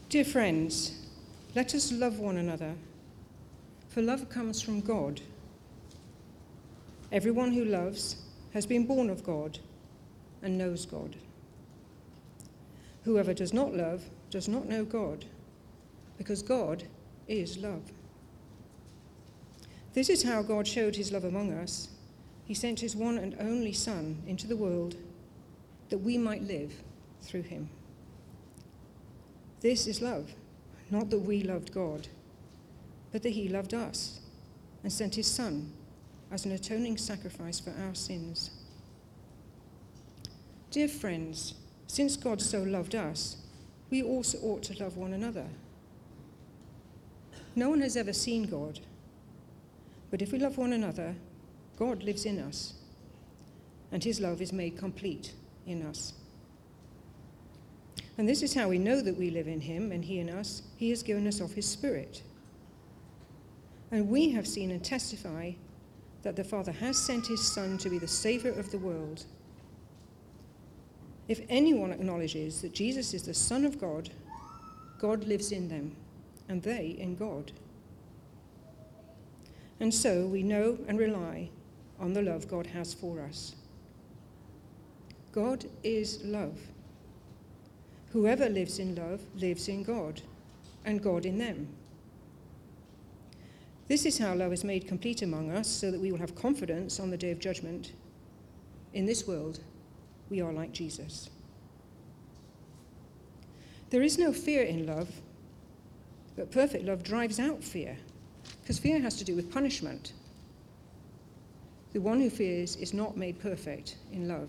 Dear friends, let us love one another, for love comes from God. Everyone who loves has been born of God and knows God. Whoever does not love does not know God, because God is love. This is how God showed his love among us. He sent his one and only Son into the world that we might live through him. This is love, not that we loved God, but that he loved us and sent his Son as an atoning sacrifice for our sins. Dear friends, since God so loved us, we also ought to love one another. No one has ever seen God, but if we love one another, God lives in us, and his love is made complete in us. And this is how we know that we live in him and he in us. He has given us of his Spirit. And we have seen and testify that the Father has sent his Son to be the Savior of the world. If anyone acknowledges that Jesus is the Son of God, God lives in them, and they in God. And so we know and rely on the love God has for us. God is love. Whoever lives in love lives in God, and God in them. This is how love is made complete among us, so that we will have confidence on the day of judgment. In this world, we are like Jesus. There is no fear in love, but perfect love drives out fear, because fear has to do with punishment. The one who fears is not made perfect in love.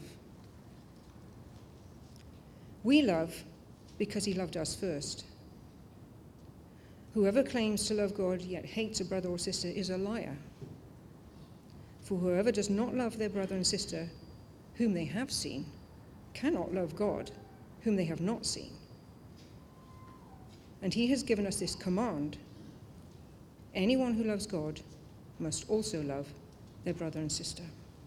We love because he loved us first. Whoever claims to love God yet hates a brother or sister is a liar. For whoever does not love their brother and sister whom they have seen cannot love God whom they have not seen. And he has given us this command: anyone who loves God must also love their brother and sister.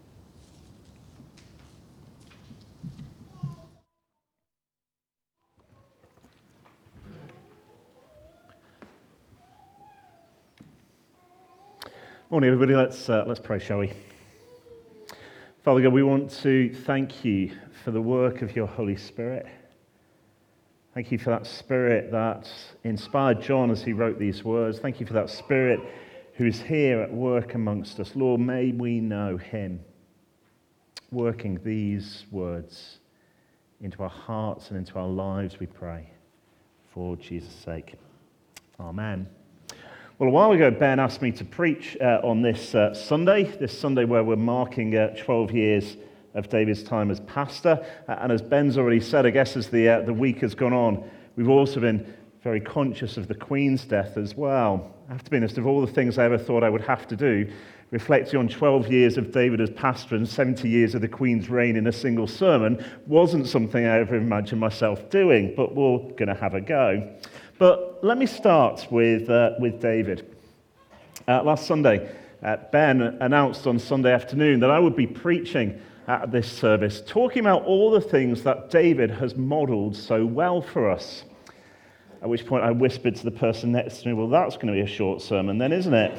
Morning, everybody. Let's pray, shall we? Father God, we want to thank you for the work of your Holy Spirit. Thank you for that Spirit that inspired John as he wrote these words. Thank you for that Spirit who is here at work amongst us. Lord, may we know him working these words into our hearts and into our lives, we pray, for Jesus' sake. Amen. Well, a while ago, Ben asked me to preach on this Sunday where we're marking 12 years of David's time as pastor. And as Ben's already said, I guess as the week has gone on, we've also been very conscious of the Queen's death as well. I have to be honest, of all the things I ever thought I would have to do, reflecting on 12 years of David as pastor and 70 years of the Queen's reign in a single sermon wasn't something I ever imagined myself doing, but we're going to have a go. But let me start with David. Last Sunday, Ben announced on Sunday afternoon that I would be preaching at this service, talking about all the things that David has modelled so well for us. At which point I whispered to the person next to me, well, that's going to be a short sermon then, isn't it?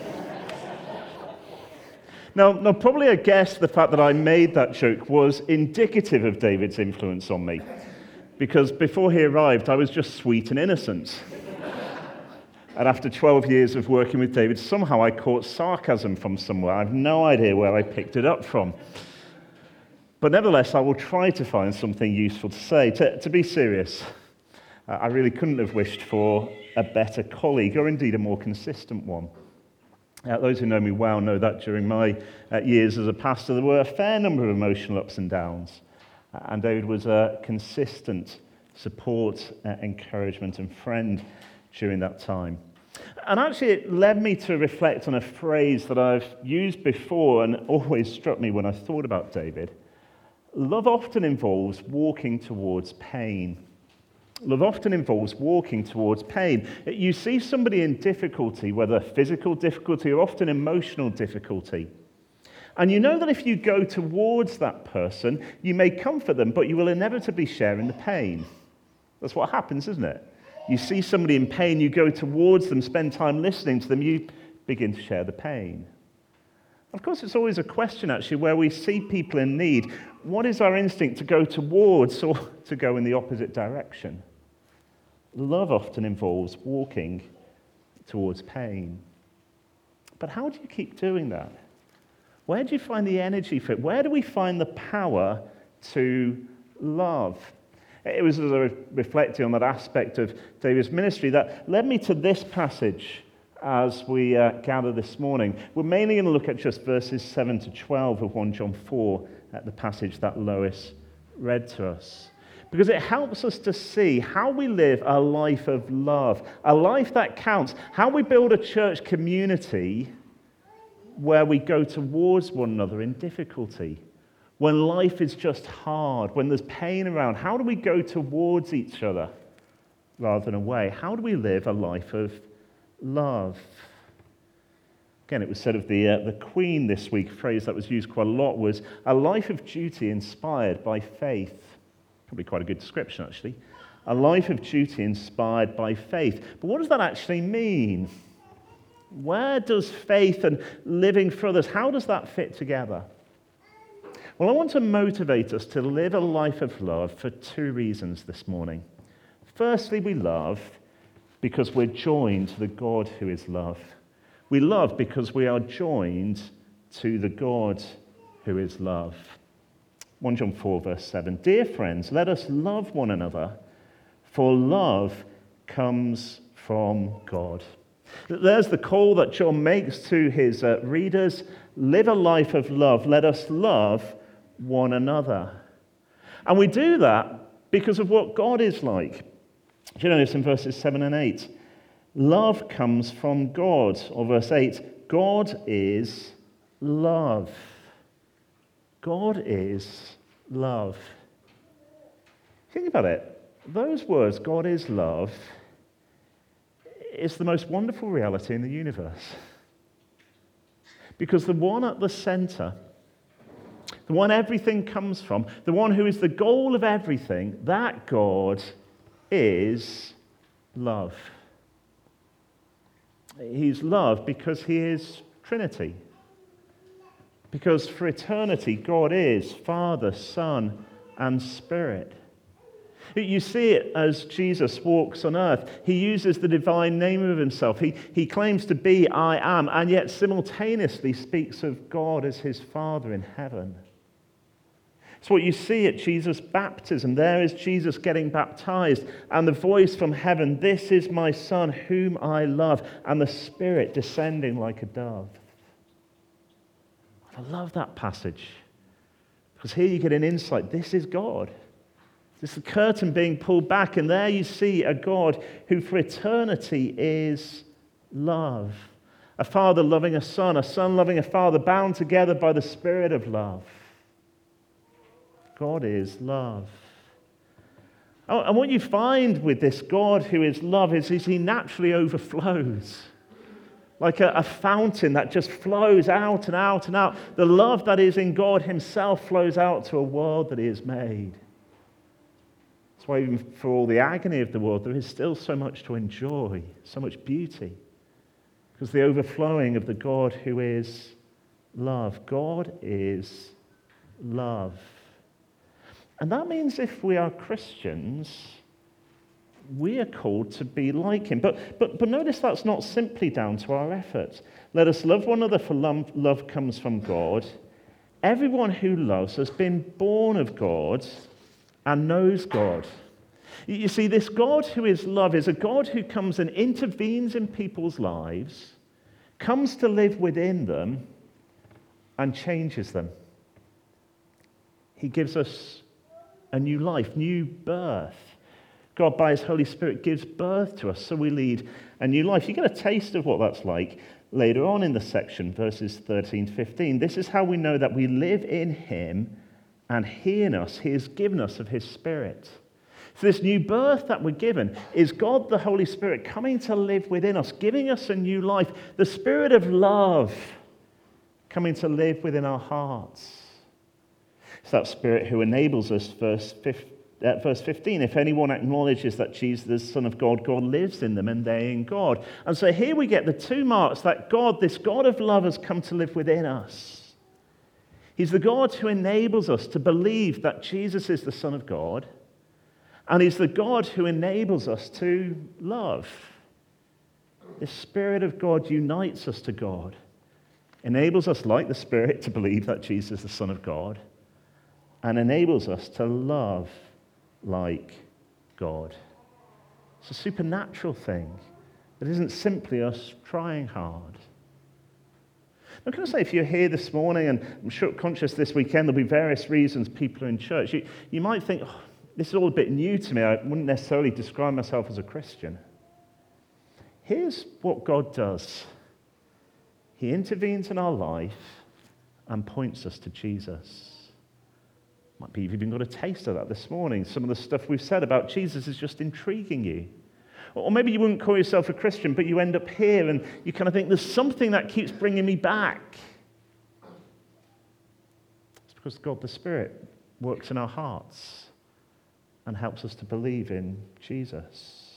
Now, probably I guess the fact that I made that joke was indicative of David's influence on me. Because before he arrived, I was just sweet and innocent. And after 12 years of working with David, somehow I caught sarcasm from somewhere. I have no idea where I picked it up from. But nevertheless, I will try to find something useful to say. To be serious, I really couldn't have wished for a better colleague, or indeed a more consistent one. Those who know me well know that during my years as a pastor, there were a fair number of emotional ups and downs. And David was a consistent support, encouragement, and friend during that time. And actually, it led me to reflect on a phrase that I've used before and always struck me when I thought about David. Love often involves walking towards pain. Love often involves walking towards pain. You see somebody in difficulty, whether physical difficulty or often emotional difficulty. And you know that if you go towards that person, you may comfort them, but you will inevitably share in the pain. That's what happens, isn't it? You see somebody in pain, you go towards them, spend time listening to them, you begin to share the pain. Of course, it's always a question, actually, where we see people in need. What is our instinct, to go towards or to go in the opposite direction? Love often involves walking towards pain. But how do you keep doing that? Where do you find the energy for it? Where do we find the power to love? It was as I was reflecting on that aspect of David's ministry that led me to this passage as we gather this morning. We're mainly going to look at just verses 7 to 12 of 1 John 4, at the passage that Lois read to us. Because it helps us to see how we live a life of love, a life that counts, how we build a church community where we go towards one another in difficulty. When life is just hard, when there's pain around, how do we go towards each other rather than away? How do we live a life of love? Again, it was said of the Queen this week, a phrase that was used quite a lot was a life of duty inspired by faith. Probably quite a good description, actually. A life of duty inspired by faith. But what does that actually mean? Where does faith and living for others, how does that fit together? Well, I want to motivate us to live a life of love for two reasons this morning. Firstly, we love because we're joined to the God who is love. We love because we are joined to the God who is love. 1 John 4, verse 7. Dear friends, let us love one another, for love comes from God. There's the call that John makes to his readers. Live a life of love. Let us love one another. And we do that because of what God is like. Do you notice in verses 7 and 8? Love comes from God. Or verse 8, God is love. God is love. Think about it. Those words, God is love, is the most wonderful reality in the universe. Because the one at the center, the one everything comes from, the one who is the goal of everything, that God is love. He's love because he is Trinity. Because for eternity, God is Father, Son, and Spirit. You see it as Jesus walks on earth. He uses the divine name of himself. He claims to be I am, and yet simultaneously speaks of God as his Father in heaven. It's what you see at Jesus' baptism. There is Jesus getting baptized, and the voice from heaven, "This is my Son, whom I love," and the Spirit descending like a dove. I love that passage, because here you get an insight. This is God. It's the curtain being pulled back, and there you see a God who for eternity is love. A father loving a son loving a father, bound together by the Spirit of love. God is love. And what you find with this God who is love is he naturally overflows. Like a fountain that just flows out and out and out. The love that is in God himself flows out to a world that he has made. That's why even for all the agony of the world, there is still so much to enjoy, so much beauty. Because the overflowing of the God who is love. God is love. And that means if we are Christians, we are called to be like him. But notice that's not simply down to our efforts. Let us love one another, for love comes from God. Everyone who loves has been born of God and knows God. You see, this God who is love is a God who comes and intervenes in people's lives, comes to live within them, and changes them. He gives us a new life, new birth. God, by his Holy Spirit, gives birth to us, so we lead a new life. You get a taste of what that's like later on in the section, verses 13 to 15. This is how we know that we live in him and he in us. He has given us of his Spirit. So this new birth that we're given is God, the Holy Spirit, coming to live within us, giving us a new life. The Spirit of love coming to live within our hearts. It's that Spirit who enables us, verse Verse 15, if anyone acknowledges that Jesus is the Son of God, God lives in them and they in God. And so here we get the two marks that God, this God of love, has come to live within us. He's the God who enables us to believe that Jesus is the Son of God, and he's the God who enables us to love. The Spirit of God unites us to God, enables us, like the Spirit, to believe that Jesus is the Son of God, and enables us to love like God. It's a supernatural thing. It isn't simply us trying hard. I'm going to say, if you're here this morning, and I'm sure conscious this weekend, there'll be various reasons people are in church. You might think, oh, this is all a bit new to me. I wouldn't necessarily describe myself as a Christian. Here's what God does. He intervenes in our life and points us to Jesus. Might be you've even got a taste of that this morning. Some of the stuff we've said about Jesus is just intriguing you. Or maybe you wouldn't call yourself a Christian, but you end up here and you kind of think, there's something that keeps bringing me back. It's because God the Spirit works in our hearts and helps us to believe in Jesus.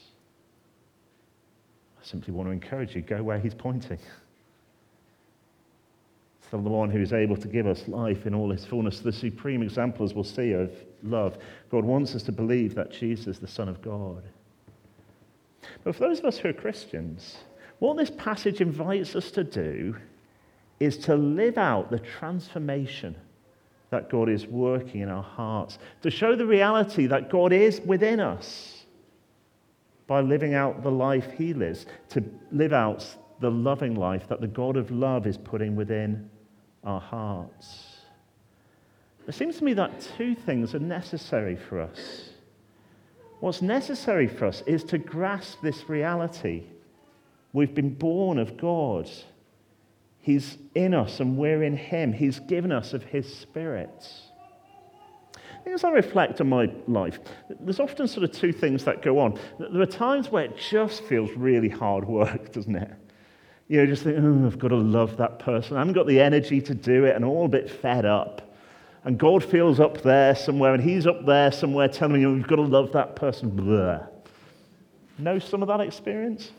I simply want to encourage you, go where he's pointing. It's the one who is able to give us life in all its fullness. The supreme example, as we'll see, of love. God wants us to believe that Jesus is the Son of God. But for those of us who are Christians, what this passage invites us to do is to live out the transformation that God is working in our hearts, to show the reality that God is within us by living out the life he lives, to live out the loving life that the God of love is putting within our hearts. It seems to me that two things are necessary for us. What's necessary for us is to grasp this reality. We've been born of God. He's in us and we're in him. He's given us of his Spirit. As I reflect on my life, there's often sort of two things that go on. There are times where it just feels really hard work, doesn't it? You know, just think, oh, I've got to love that person. I haven't got the energy to do it, and I'm all a bit fed up. And God feels up there somewhere, and he's up there somewhere telling me, you've got to love that person. Blah. Know some of that experience?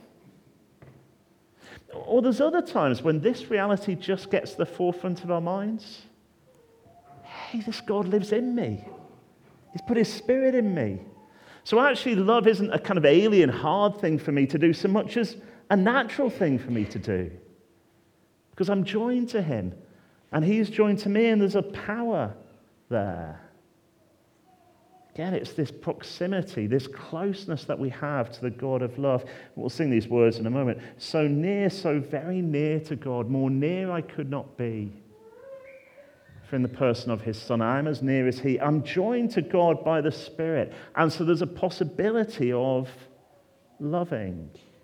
Or there's other times when this reality just gets to the forefront of our minds. Hey, this God lives in me. He's put his Spirit in me. So actually, love isn't a kind of alien, hard thing for me to do so much as a natural thing for me to do. Because I'm joined to him, and he's joined to me, and there's a power there. Again, it's this proximity, this closeness that we have to the God of love. We'll sing these words in a moment. So near, so very near to God, more near I could not be. For in the person of his Son, I am as near as he. I'm joined to God by the Spirit. And so there's a possibility of loving.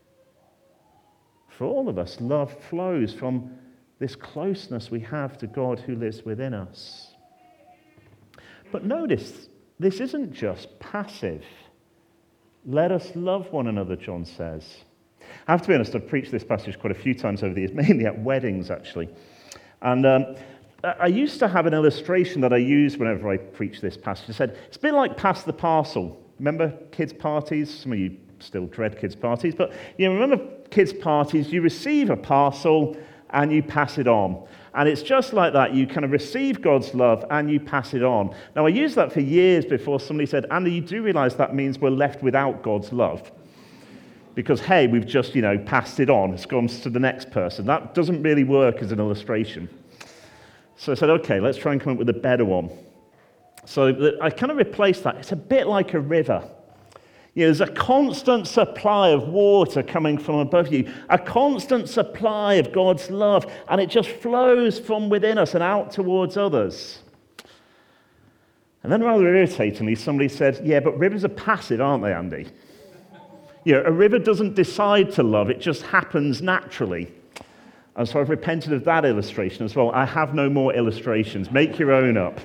For all of us, love flows from this closeness we have to God who lives within us. But notice, this isn't just passive. Let us love one another, John says. I have to be honest, I've preached this passage quite a few times over the years, mainly at weddings, actually. And I used to have an illustration that I use whenever I preach this passage. I said, it's a bit like pass the parcel. Remember kids' parties? Some of you still dread kids' parties, but you remember kids' parties, you receive a parcel and you pass it on. And it's just like that. You kind of receive God's love and you pass it on. Now, I used that for years before somebody said, Andy, you do realize that means we're left without God's love. Because, hey, we've just, passed it on. It's gone to the next person. That doesn't really work as an illustration. So I said, okay, let's try and come up with a better one. So I kind of replaced that. It's a bit like a river. There's a constant supply of water coming from above you, a constant supply of God's love, and it just flows from within us and out towards others. And then rather irritatingly, somebody said, yeah, but rivers are passive, aren't they, Andy? A river doesn't decide to love, it just happens naturally. And so I've repented of that illustration as well. I have no more illustrations. Make your own up.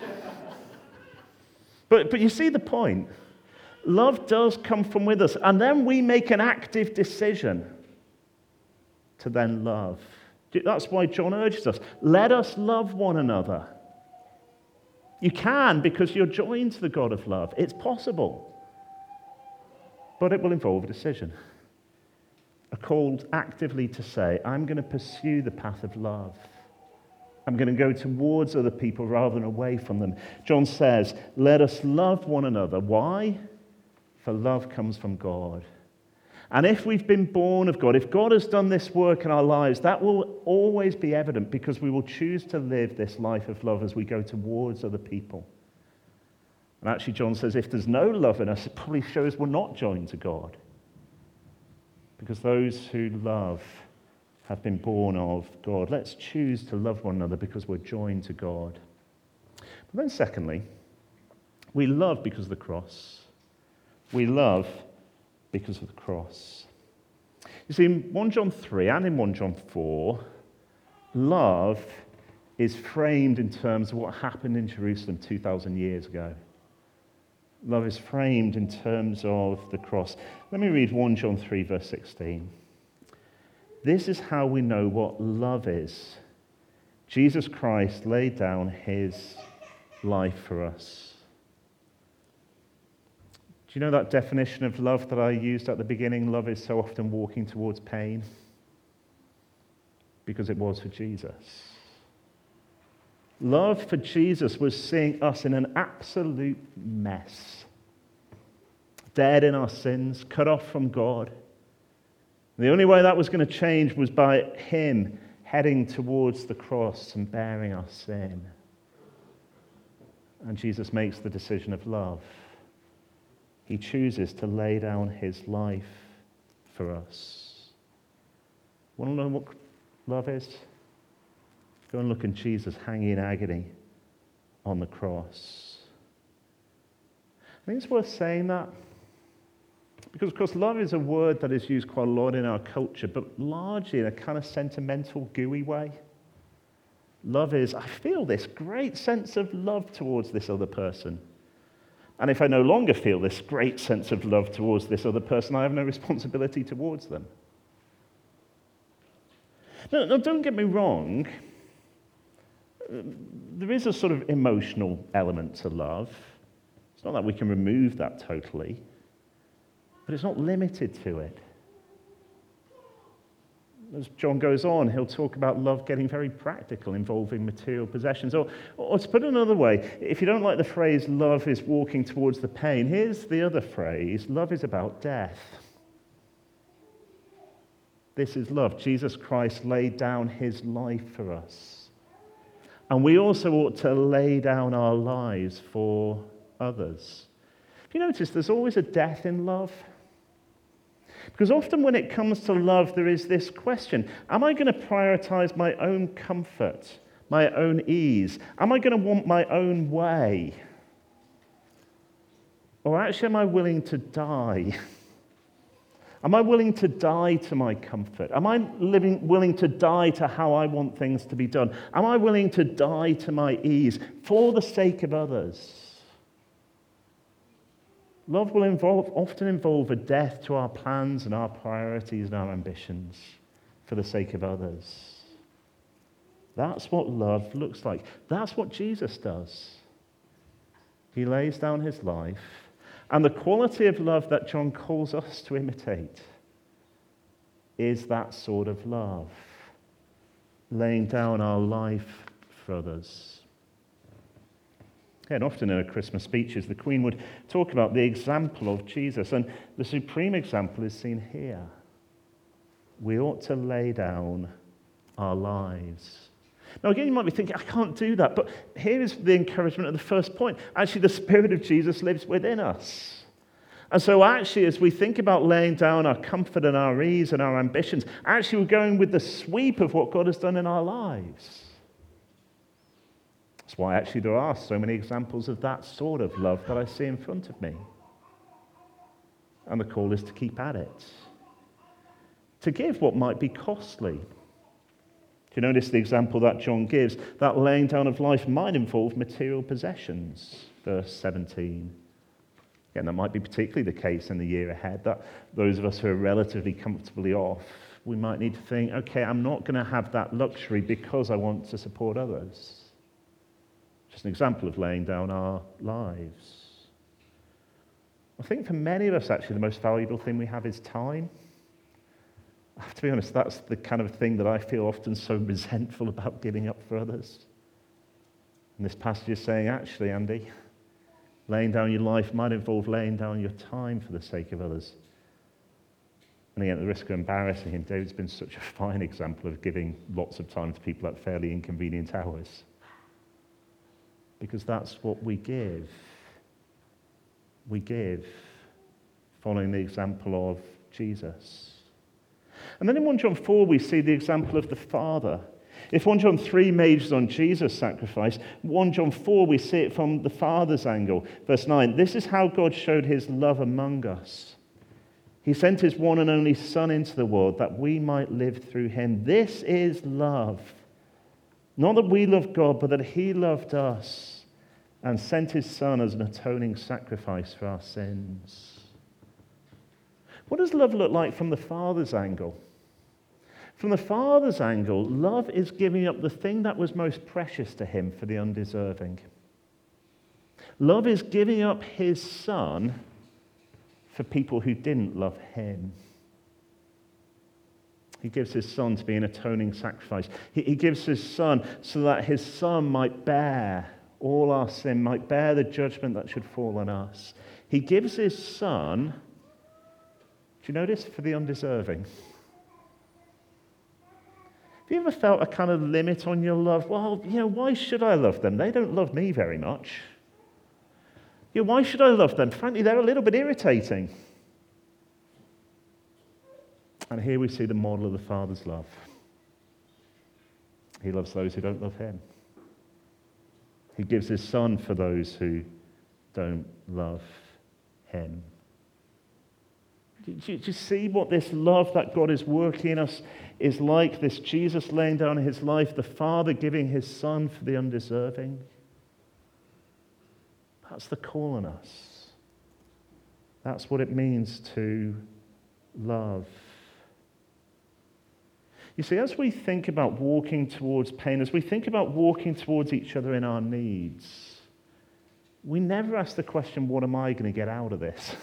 But you see the point. Love does come from with us, and then we make an active decision to then love. That's why John urges us, let us love one another. You can because you're joined to the God of love. It's possible. But it will involve a decision. A call actively to say, I'm going to pursue the path of love. I'm going to go towards other people rather than away from them. John says, let us love one another. Why? For love comes from God. And if we've been born of God, if God has done this work in our lives, that will always be evident because we will choose to live this life of love as we go towards other people. And actually, John says, if there's no love in us, it probably shows we're not joined to God. Because those who love have been born of God. Let's choose to love one another because we're joined to God. But then secondly, we love because of the cross. We love because of the cross. You see, in 1 John 3 and in 1 John 4, love is framed in terms of what happened in Jerusalem 2,000 years ago. Love is framed in terms of the cross. Let me read 1 John 3, verse 16. This is how we know what love is. Jesus Christ laid down his life for us. Do you know that definition of love that I used at the beginning? Love is so often walking towards pain. Because it was for Jesus. Love for Jesus was seeing us in an absolute mess. Dead in our sins, cut off from God. The only way that was going to change was by him heading towards the cross and bearing our sin. And Jesus makes the decision of love. He chooses to lay down his life for us. Want to know what love is? Go and look at Jesus hanging in agony on the cross. I think it's worth saying that. Because, of course, love is a word that is used quite a lot in our culture, but largely in a kind of sentimental, gooey way. Love is, I feel this great sense of love towards this other person. And if I no longer feel this great sense of love towards this other person, I have no responsibility towards them. No, don't get me wrong. There is a sort of emotional element to love. It's not that we can remove that totally. But it's not limited to it. As John goes on, he'll talk about love getting very practical, involving material possessions. Or to put it another way, if you don't like the phrase, love is walking towards the pain, here's the other phrase, love is about death. This is love. Jesus Christ laid down his life for us. And we also ought to lay down our lives for others. Have you noticed there's always a death in love? Because often when it comes to love, there is this question. Am I going to prioritize my own comfort, my own ease? Am I going to want my own way? Or actually, am I willing to die? Am I willing to die to my comfort? Am I willing to die to how I want things to be done? Am I willing to die to my ease for the sake of others? Love will often involve a death to our plans and our priorities and our ambitions for the sake of others. That's what love looks like. That's what Jesus does. He lays down his life. And the quality of love that John calls us to imitate is that sort of love. Laying down our life for others. And often in her Christmas speeches, the Queen would talk about the example of Jesus, and the supreme example is seen here. We ought to lay down our lives. Now again, you might be thinking, I can't do that, but here is the encouragement at the first point. Actually, the Spirit of Jesus lives within us. And so actually, as we think about laying down our comfort and our ease and our ambitions, actually we're going with the sweep of what God has done in our lives. That's why actually there are so many examples of that sort of love that I see in front of me. And the call is to keep at it. To give what might be costly. Do you notice the example that John gives? That laying down of life might involve material possessions. Verse 17. Again, that might be particularly the case in the year ahead, that those of us who are relatively comfortably off, we might need to think, okay, I'm not going to have that luxury because I want to support others. Just an example of laying down our lives. I think for many of us, actually, the most valuable thing we have is time. To be honest, that's the kind of thing that I feel often so resentful about giving up for others. And this passage is saying, actually, Andy, laying down your life might involve laying down your time for the sake of others. And again, at the risk of embarrassing him, David's been such a fine example of giving lots of time to people at fairly inconvenient hours. Because that's what we give. We give, following the example of Jesus. And then in 1 John 4, we see the example of the Father. If 1 John 3 majors on Jesus' sacrifice, 1 John 4, we see it from the Father's angle. Verse 9, this is how God showed his love among us. He sent his one and only Son into the world that we might live through him. This is love. Not that we loved God, but that he loved us and sent his Son as an atoning sacrifice for our sins. What does love look like from the Father's angle? From the Father's angle, love is giving up the thing that was most precious to him for the undeserving. Love is giving up his Son for people who didn't love him. He gives his Son to be an atoning sacrifice. He gives his Son so that his Son might bear all our sin, might bear the judgment that should fall on us. He gives his Son, do you notice, for the undeserving. Have you ever felt a kind of limit on your love? Well, why should I love them? They don't love me very much. Why should I love them? Frankly, they're a little bit irritating. And here we see the model of the Father's love. He loves those who don't love him. He gives his Son for those who don't love him. Do you see what this love that God is working in us is like? This Jesus laying down his life, the Father giving his Son for the undeserving. That's the call on us. That's what it means to love. You see, as we think about walking towards pain, as we think about walking towards each other in our needs, we never ask the question, what am I going to get out of this?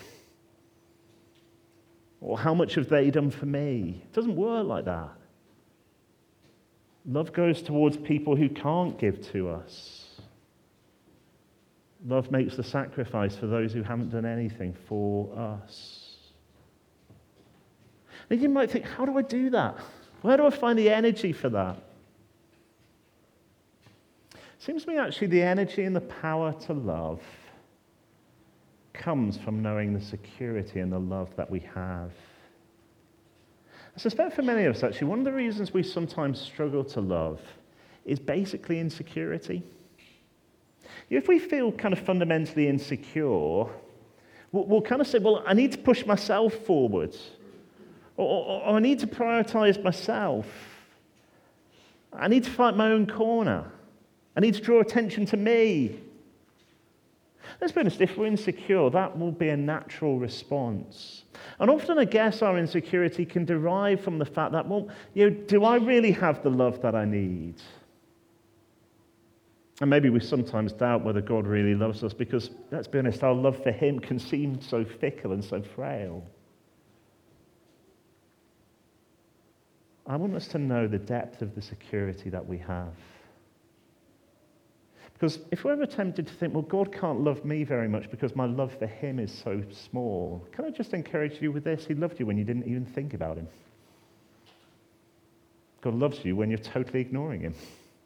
Or how much have they done for me? It doesn't work like that. Love goes towards people who can't give to us. Love makes the sacrifice for those who haven't done anything for us. And you might think, how do I do that? Where do I find the energy for that? It seems to me actually the energy and the power to love comes from knowing the security and the love that we have. I suspect for many of us actually, one of the reasons we sometimes struggle to love is basically insecurity. If we feel kind of fundamentally insecure, we'll kind of say, well, I need to push myself forward. Or I need to prioritize myself. I need to fight my own corner. I need to draw attention to me. Let's be honest, if we're insecure, that will be a natural response. And often, I guess, our insecurity can derive from the fact that, well, do I really have the love that I need? And maybe we sometimes doubt whether God really loves us because, let's be honest, our love for him can seem so fickle and so frail. I want us to know the depth of the security that we have. Because if we're ever tempted to think, well, God can't love me very much because my love for him is so small, can I just encourage you with this? He loved you when you didn't even think about him. God loves you when you're totally ignoring him. Is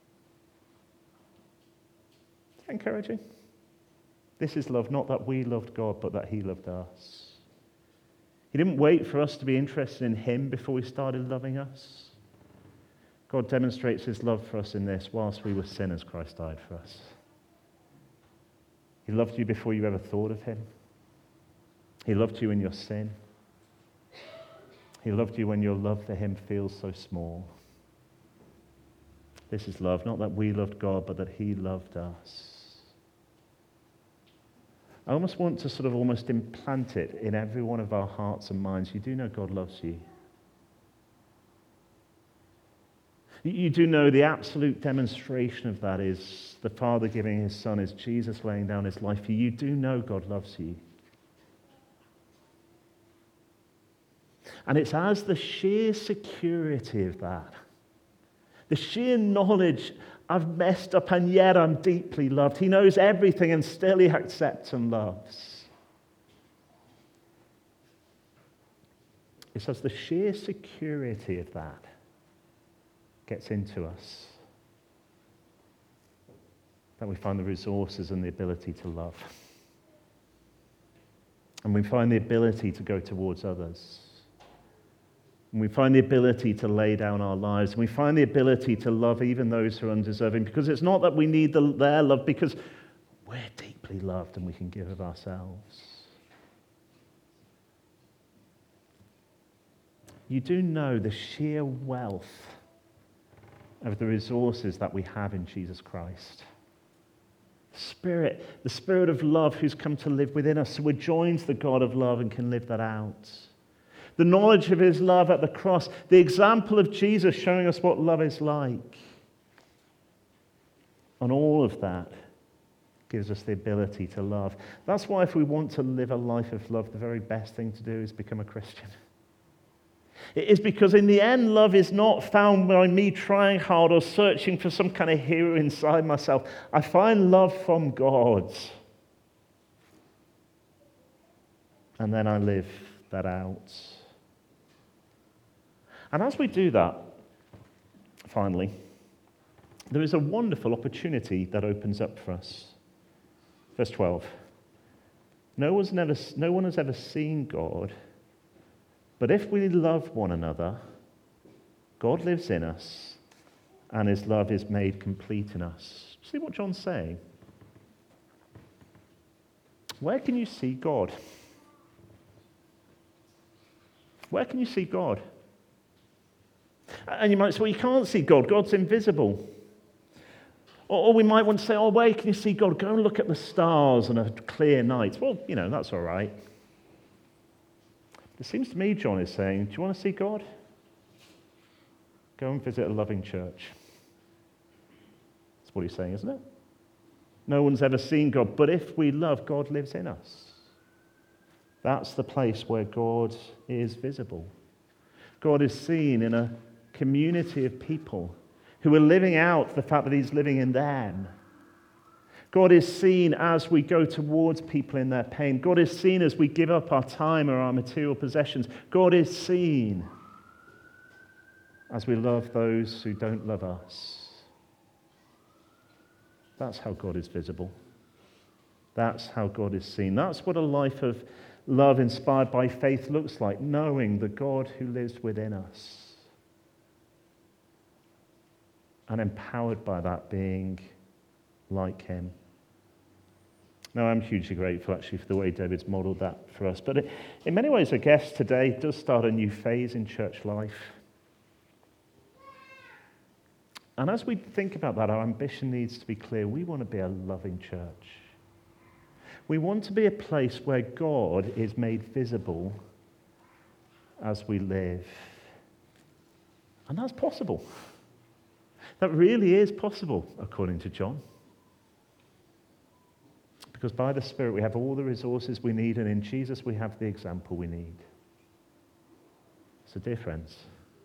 that encouraging? This is love, not that we loved God, but that he loved us. He didn't wait for us to be interested in him before he started loving us. God demonstrates his love for us in this: whilst we were sinners, Christ died for us. He loved you before you ever thought of him. He loved you in your sin. He loved you when your love for him feels so small. This is love, not that we loved God, but that he loved us. I almost want to sort of almost implant it in every one of our hearts and minds. You do know God loves you. You do know the absolute demonstration of that is the Father giving his Son, is Jesus laying down his life for you. You do know God loves you. And it's as the sheer security of that, the sheer knowledge, I've messed up and yet I'm deeply loved. He knows everything and still he accepts and loves. It's as the sheer security of that gets into us that we find the resources and the ability to love. And we find the ability to go towards others. And we find the ability to lay down our lives. And we find the ability to love even those who are undeserving. Because it's not that we need their love, because we're deeply loved and we can give of ourselves. You do know the sheer wealth of the resources that we have in Jesus Christ. The Spirit of love who's come to live within us. So we're joined to the God of love and can live that out. The knowledge of his love at the cross, the example of Jesus showing us what love is like. And all of that gives us the ability to love. That's why if we want to live a life of love, the very best thing to do is become a Christian. It is because in the end, love is not found by me trying hard or searching for some kind of hero inside myself. I find love from God. And then I live that out. And as we do that, finally, there is a wonderful opportunity that opens up for us. Verse 12. No one has ever seen God, but if we love one another, God lives in us, and his love is made complete in us. See what John's saying? Where can you see God? Where can you see God? And you might say, well, you can't see God. God's invisible. Or we might want to say, oh, where can you see God? Go and look at the stars on a clear night. Well, that's all right. It seems to me John is saying, do you want to see God? Go and visit a loving church. That's what he's saying, isn't it? No one's ever seen God, but if we love, God lives in us. That's the place where God is visible. God is seen in a community of people who are living out the fact that he's living in them. God is seen as we go towards people in their pain. God is seen as we give up our time or our material possessions. God is seen as we love those who don't love us. That's how God is visible. That's how God is seen. That's what a life of love inspired by faith looks like, knowing the God who lives within us. And empowered by that, being like him. Now, I'm hugely grateful, actually, for the way David's modelled that for us. But in many ways, I guess today does start a new phase in church life. And as we think about that, our ambition needs to be clear. We want to be a loving church. We want to be a place where God is made visible as we live. And that's possible. That really is possible, according to John. Because by the Spirit we have all the resources we need, and in Jesus we have the example we need. So, dear friends,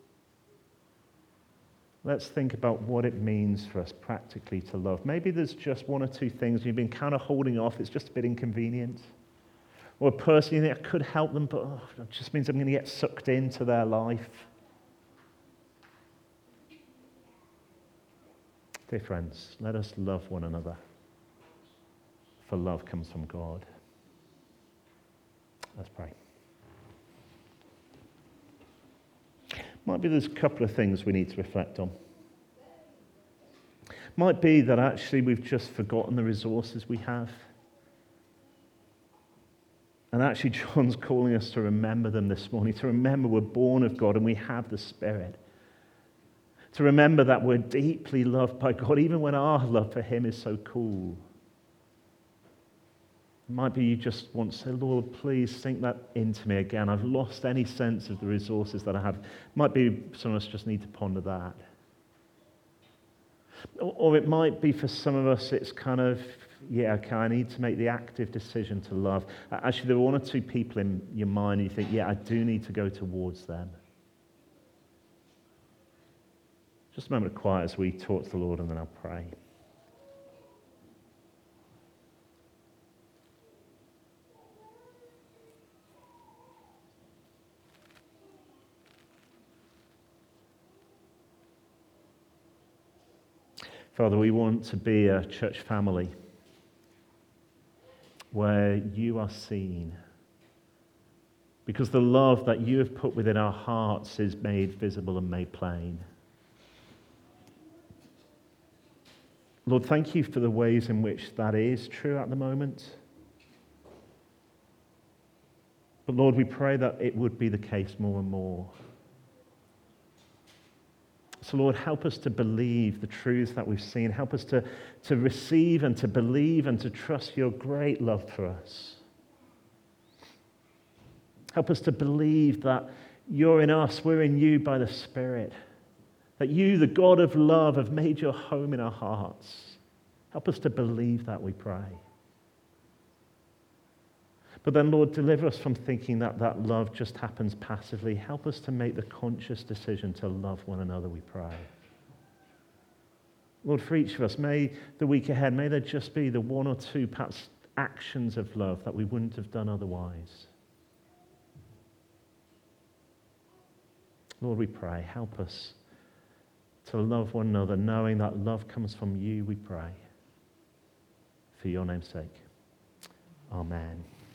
let's think about what it means for us practically to love. Maybe there's just one or two things you've been kind of holding off. It's just a bit inconvenient. Or a person you think I could help them, but it just means I'm going to get sucked into their life. Dear friends, let us love one another. For love comes from God. Let's pray. Might be there's a couple of things we need to reflect on. Might be that actually we've just forgotten the resources we have. And actually John's calling us to remember them this morning, to remember we're born of God and we have the Spirit. To remember that we're deeply loved by God, even when our love for him is so cool. It might be you just want to say, Lord, please sink that into me again. I've lost any sense of the resources that I have. It might be some of us just need to ponder that. Or it might be for some of us, it's kind of, yeah, okay, I need to make the active decision to love. Actually, there are one or two people in your mind and you think, yeah, I do need to go towards them. Just a moment of quiet as we talk to the Lord, and then I'll pray. Father, we want to be a church family where you are seen, because the love that you have put within our hearts is made visible and made plain. Lord, thank you for the ways in which that is true at the moment. But Lord, we pray that it would be the case more and more. So Lord, help us to believe the truths that we've seen. Help us to receive and to believe and to trust your great love for us. Help us to believe that you're in us, we're in you by the Spirit. That you, the God of love, have made your home in our hearts. Help us to believe that, we pray. But then, Lord, deliver us from thinking that that love just happens passively. Help us to make the conscious decision to love one another, we pray. Lord, for each of us, may the week ahead, may there just be the one or two perhaps actions of love that we wouldn't have done otherwise. Lord, we pray, help us to love one another, knowing that love comes from you, we pray. For your name's sake. Amen.